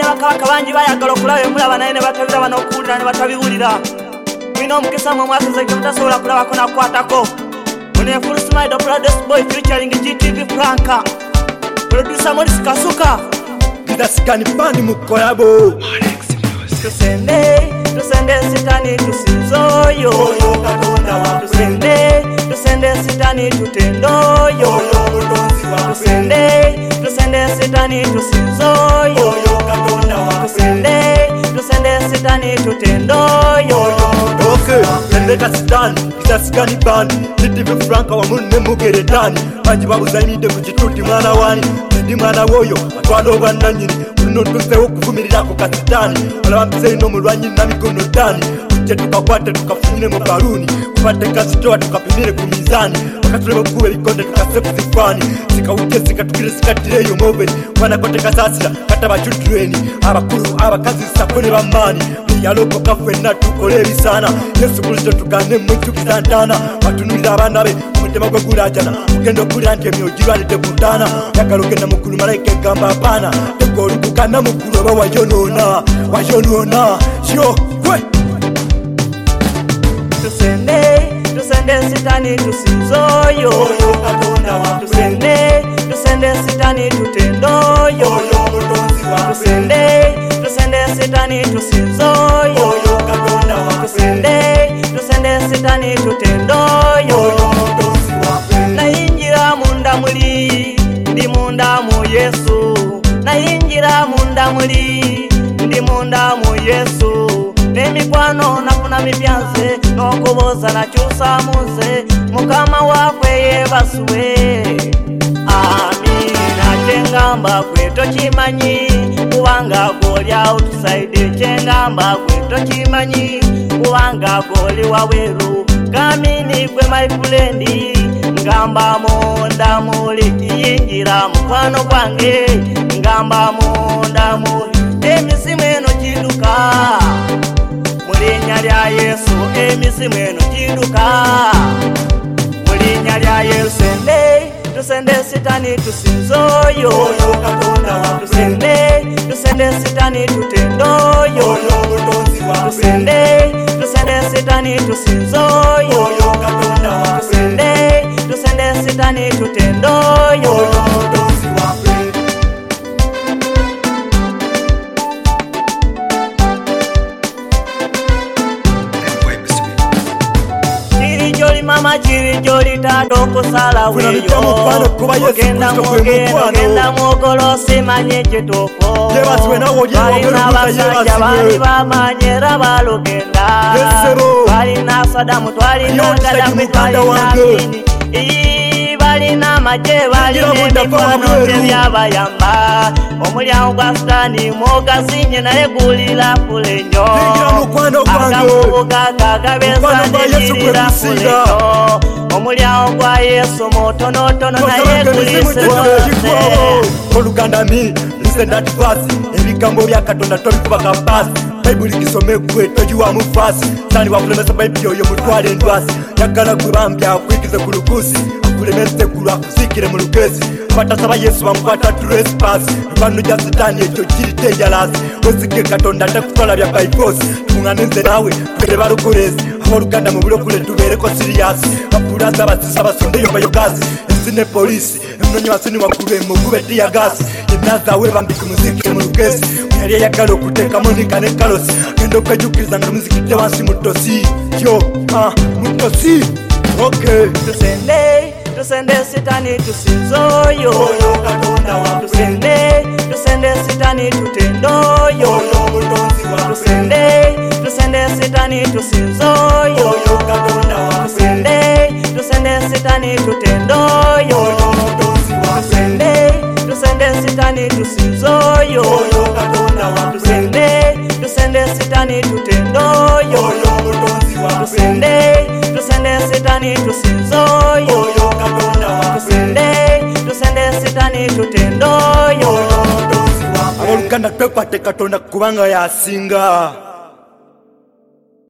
bakabaka bangi bayagala okulaba mulaba naye ne batabiraba n'okuwulira ne batabiwulira. Mulina omukisa mwe mwakize gye mutasobola kulabako nakukwatako. Mune Full Smile the Proudest Boy featuring GTV Franka. Producer Morris Kasuka. Ndasikani bandi mukolabo. Tusende sitani tusinzoyo. Oyo Katonda wa Tusende sitani tutendoyo. Oyo mutonzi wa Tusende sitani tusinzoyo. Oyo Katonda wa Tusende sitani tutendoyo. Okay, nendeka sitani, kitasikani bandi. GTV Franka wa munne mugeretani. Banji babuzanyide ku kituti mwana wani. Ndi mwana woyo, atwala obwannanyini. Muno tuzeho okuvumirirako kasitani. Olaba mpiseyo n'omulwanyi na mikono ddani. Tujje tukakwate tukafunyire mu baluni. Kubadde kasitowa tukapimire ku mizani. Bakatuleba okukuba ebikonde tukase ku zifaani. Sikawujje sikatukire sikattireyo moveni. Mwana kote kasasira kataba children. Abakulu abakazi sako ne bamaani. Yalokoka ffenna tukole ebisaana. Yesu Kristo tugane mujjukiza ntaana. Batunulira abaana be omutima gwe gulajana. Ogenda okulira nti emyoyo girwanidde ku ntaana. Yagala ogenda muggulu malayika egamba apaana. Tega olugugana muggulu oba wayonoona. Yo gwe Tusende sitani tusinzoyo. Oyo Katonda wa Tusende sitani tutendoyo. Oyo mutonzi wa Tusende sitani tusinzoyo. Oyo Katonda wa Tusende sitani tutendoyo. Oyo mutonzi wa Nayingira munda muli, ndi munda mu Yesu. Nayingira munda muli, ndi munda mu Yesu. Nemikwano nafuna mipyanze, n'okubuuza nakyusa muze. Mukama waffe yeebasuwe. Amina. Kyengamba gwe tokimanyi, kubanga gw'oli outside. Kyengamba gwe tokimanyi, kubanga gw'oli wabweru. Kamini gwe my friend, ngamba munda muli. Kiyingira mukwano gwange, ngamba munda muli. Emisimu eno kiduka mulinnya lya Yesu. Emisimu eno kiduka mulinnya lya Yesu. Tusende sitani tusinzoyo. Oyo Katonda wa Tusende sitani tutendoyo. Oyo mutonzi wa Tusende sitani tusinzoyo. Oyo Katonda wa Tusende sitani tutendoyo. Oyo mutonzi wa Chiri mama chiri joli tato kusala weyo. Ogenda mwogolosi manye chituko. Balina basajja bali bamanyera balugenda. Balina Sadamu twalina Gaddafi twalina Kini. Balina maje balina emikwano tebyabayamba. Omulyango gwa Sitani mwogasinye naye gulira fule nnyo. Akamubuga kagabeza negirira fule nnyo. Omulyango gwa Yesu mutonotono naye gulisirwase. Oluganda mi listen that verse. Ebigambo bya Katonda tobikuba kapasi. Bayibuli gisome gwe togiwa mu fasi. Sani wakulemesa bayibuli oyo mutwale endwasi. Yagala kubambya akwigize ku lukusi. Akulemese kulwa kusikire mu lukesi. Abatasaba Yesu bamukwata trespass. Lubano gya Sitani ekyo kiri dangerous. Wesige Katonda takukola bya by force. Tunganenze nawe twere balukolezi. Aboluganda mu bulokule tubeereko serious. Bapulaza basisa basondeyo bayogazi. Esine polisi emnonyi wasoni wakube mugube tia gas. Enaza we bambika muziki mu lukesi. Yali yagala okuteekamu nika ne kalosi. Agenda okwejjukiriza nga muzikidde wansi mutosi. Yo mutosi. Okay. Tusende sitani tusinzoyo. Oyo Katonda wa Tusende sitani tutendoyo. Oyo mutonzi wa Tusende sitani tusinzoyo. Oyo Katonda wa Tusende sitani tutendoyo. Oyo mutonzi wa Tusende sitani tusinzoyo. Oyo Katonda wa Tusende sitani tutendoyo. Oyo mutonzi wa Tusende sitani tusinzoyo. Oyo Katonda wa Tusende sitani tutendoyo. Oyo mutonzi wa Aboluganda twekwate Katonda kubanga yasinga.